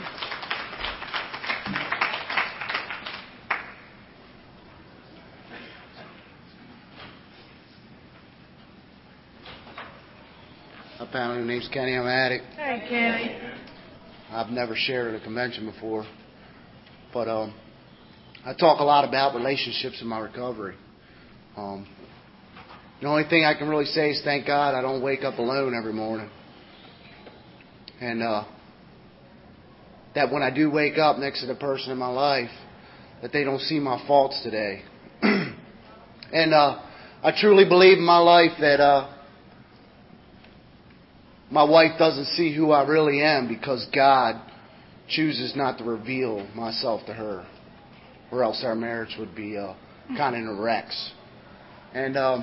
Hi, panel. My name's Kenny. I'm an addict. Hey, Kenny. I've never shared at a convention before, but um, I talk a lot about relationships in my recovery. Um, the only thing I can really say is thank God I don't wake up alone every morning. And uh, that when I do wake up next to the person in my life, that they don't see my faults today. And uh, I truly believe in my life that uh, my wife doesn't see who I really am because God chooses not to reveal myself to her, or else our marriage would be uh, kind of in a wreck. And um,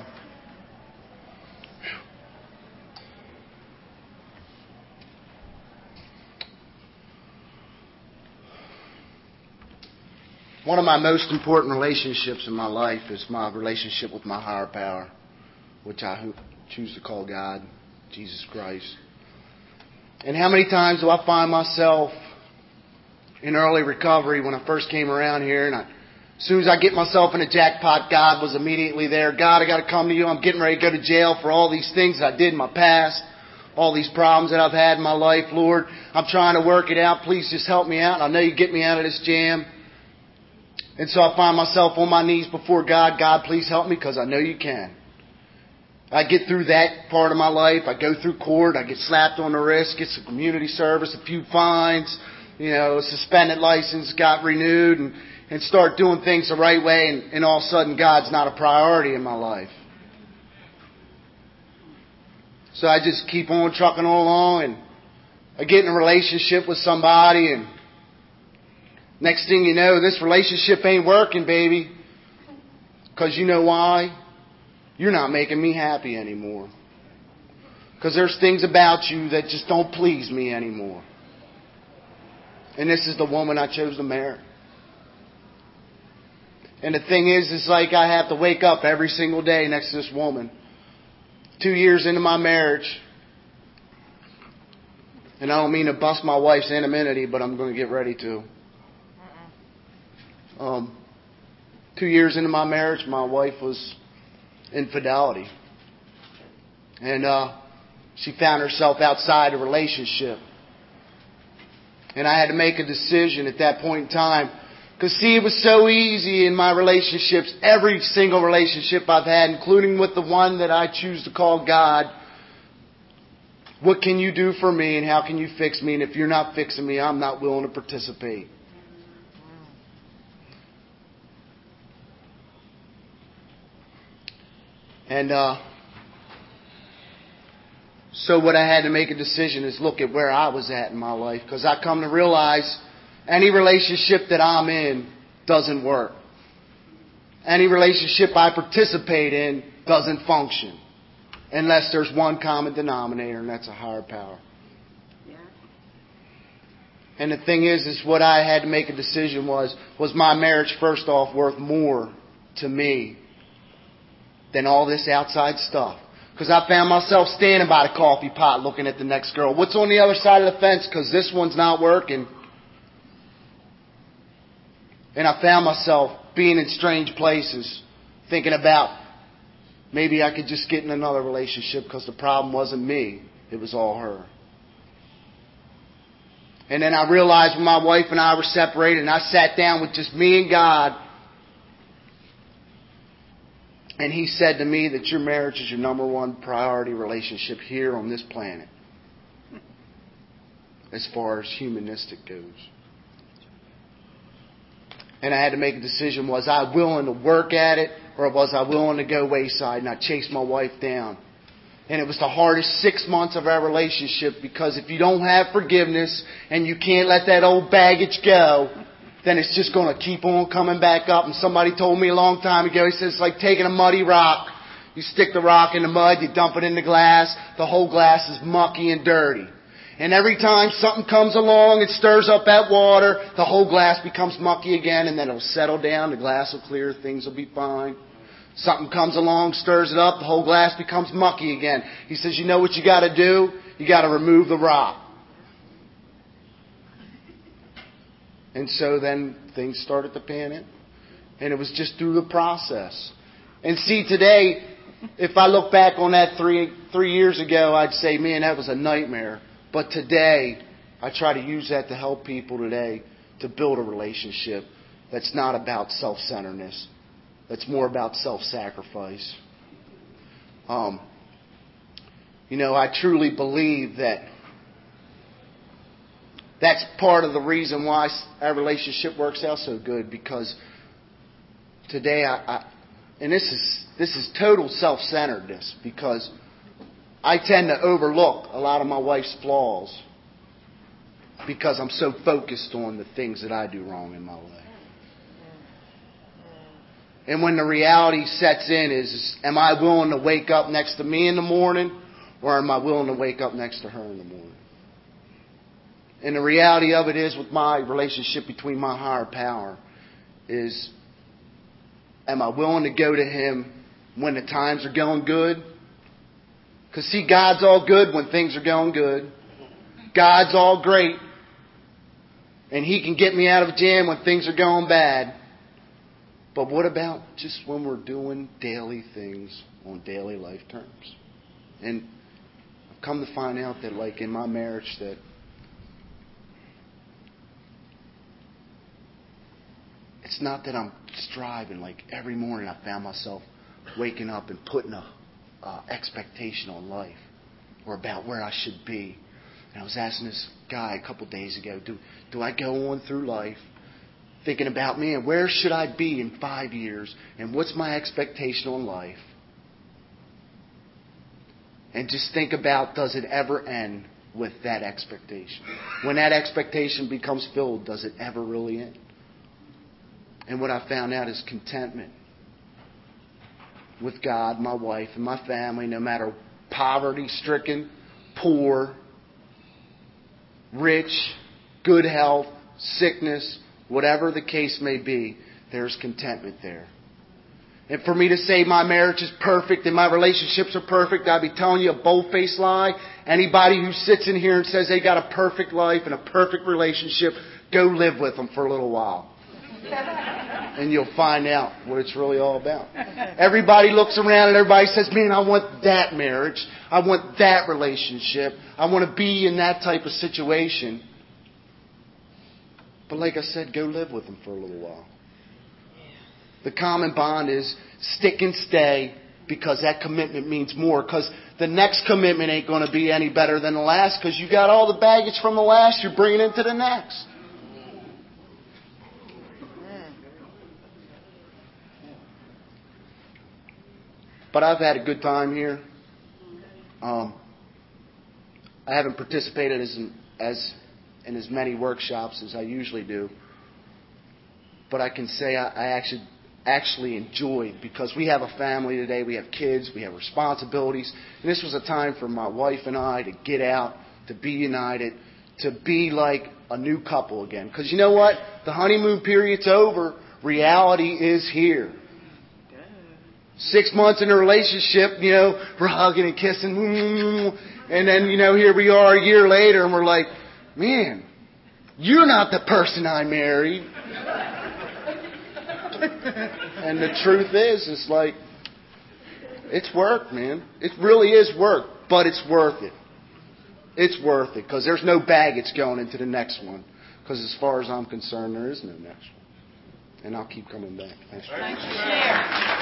one of my most important relationships in my life is my relationship with my higher power, which I choose to call God, Jesus Christ. And how many times do I find myself in early recovery when I first came around here, and I, as soon as I get myself in a jackpot, God was immediately there. God, I got to come to you. I'm getting ready to go to jail for all these things that I did in my past, all these problems that I've had in my life. Lord, I'm trying to work it out. Please just help me out. I know you get me out of this jam. And so I find myself on my knees before God. God, please help me because I know you can. I get through that part of my life. I go through court. I get slapped on the wrist, get some community service, a few fines, you know, a suspended license got renewed, and, and start doing things the right way. And, and all of a sudden, God's not a priority in my life. So I just keep on trucking along, and I get in a relationship with somebody, and next thing you know, this relationship ain't working, baby. Because you know why? You're not making me happy anymore. Because there's things about you that just don't please me anymore. And this is the woman I chose to marry. And the thing is, it's like I have to wake up every single day next to this woman. Two years into my marriage. And I don't mean to bust my wife's anonymity, but I'm going to get ready to. Um, two years into my marriage, my wife was infidelity. And uh, she found herself outside a relationship. And I had to make a decision at that point in time. Because, see, it was so easy in my relationships, every single relationship I've had, including with the one that I choose to call God. What can you do for me and how can you fix me? And if you're not fixing me, I'm not willing to participate. And uh, so what I had to make a decision is look at where I was at in my life. Because I come to realize any relationship that I'm in doesn't work. Any relationship I participate in doesn't function. Unless there's one common denominator, and that's a higher power. Yeah. And the thing is, is what I had to make a decision was, was my marriage first off worth more to me than all this outside stuff? Because I found myself standing by the coffee pot looking at the next girl. What's on the other side of the fence? Because this one's not working. And I found myself being in strange places, thinking about maybe I could just get in another relationship because the problem wasn't me. It was all her. And then I realized when my wife and I were separated and I sat down with just me and God, and He said to me that your marriage is your number one priority relationship here on this planet, as far as humanistic goes. And I had to make a decision. Was I willing to work at it, or was I willing to go wayside? And I chased my wife down. And it was the hardest six months of our relationship, because if you don't have forgiveness and you can't let that old baggage go, then it's just going to keep on coming back up. And somebody told me a long time ago, he says, it's like taking a muddy rock. You stick the rock in the mud, you dump it in the glass, the whole glass is mucky and dirty. And every time something comes along, it stirs up that water, the whole glass becomes mucky again, and then it'll settle down, the glass will clear, things will be fine. Something comes along, stirs it up, the whole glass becomes mucky again. He says, you know what you got to do? You got to remove the rock. And so then things started to pan in. And it was just through the process. And see, today, if I look back on that three three years ago, I'd say, man, that was a nightmare. But today, I try to use that to help people today to build a relationship that's not about self-centeredness. That's more about self-sacrifice. Um, you know, I truly believe that that's part of the reason why our relationship works out so good. Because today, I, I and this is this is total self-centeredness, because I tend to overlook a lot of my wife's flaws because I'm so focused on the things that I do wrong in my life. And when the reality sets in is, is, am I willing to wake up next to me in the morning, or am I willing to wake up next to her in the morning? And the reality of it is, with my relationship between my higher power, is, am I willing to go to Him when the times are going good? Because see, God's all good when things are going good. God's all great. And He can get me out of a jam when things are going bad. But what about just when we're doing daily things on daily life terms? And I've come to find out that, like in my marriage, that it's not that I'm striving. Like every morning I found myself waking up and putting a uh, expectation on life, or about where I should be. And I was asking this guy a couple days ago, do, do I go on through life thinking about, man, where should I be in five years? And what's my expectation on life? And just think about, does it ever end with that expectation? When that expectation becomes filled, does it ever really end? And what I found out is contentment with God, my wife, and my family, no matter poverty-stricken, poor, rich, good health, sickness, whatever the case may be, there's contentment there. And for me to say my marriage is perfect and my relationships are perfect, I'd be telling you a bold-faced lie. Anybody who sits in here and says they got a perfect life and a perfect relationship, go live with them for a little while. And you'll find out what it's really all about. Everybody looks around and everybody says, man, I want that marriage. I want that relationship. I want to be in that type of situation. But like I said, go live with them for a little while. The common bond is stick and stay, because that commitment means more. Because the next commitment ain't going to be any better than the last, because you got all the baggage from the last you're bringing into the next. But I've had a good time here. Um, I haven't participated as in, as in as many workshops as I usually do. But I can say I, I actually actually enjoyed, because we have a family today, we have kids, we have responsibilities. And this was a time for my wife and I to get out, to be united, to be like a new couple again. Because you know what? The honeymoon period's over. Reality is here. Six months in a relationship, you know, we're hugging and kissing. And then, you know, here we are a year later and we're like, man, you're not the person I married. And the truth is, it's like, it's work, man. It really is work, but it's worth it. It's worth it, because there's no baggage going into the next one. Because as far as I'm concerned, there is no next one. And I'll keep coming back. Thanks. Thanks for sharing.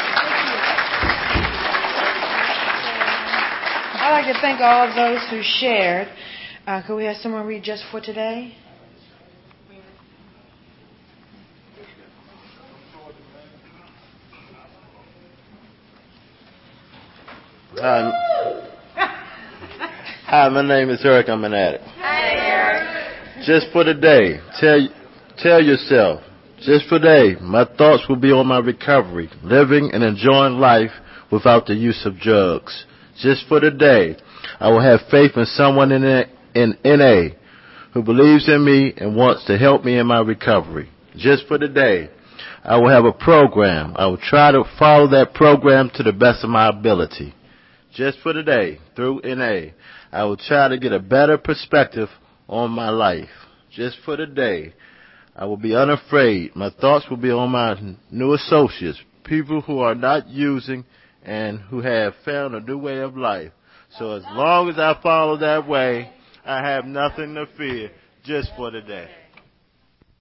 I'd like to thank all of those who shared. Uh, could we have someone read Just for Today? Hi, Hi, my name is Eric. I'm an addict. Hi, Eric. Just for today, tell tell yourself, just for today, my thoughts will be on my recovery, living and enjoying life without the use of drugs. Just for today, I will have faith in someone in a, in N A who believes in me and wants to help me in my recovery. Just for today, I will have a program. I will try to follow that program to the best of my ability. Just for today, through N A, I will try to get a better perspective on my life. Just for today, I will be unafraid. My thoughts will be on my new associates, people who are not using and who have found a new way of life. So as long as I follow that way, I have nothing to fear. Just for today.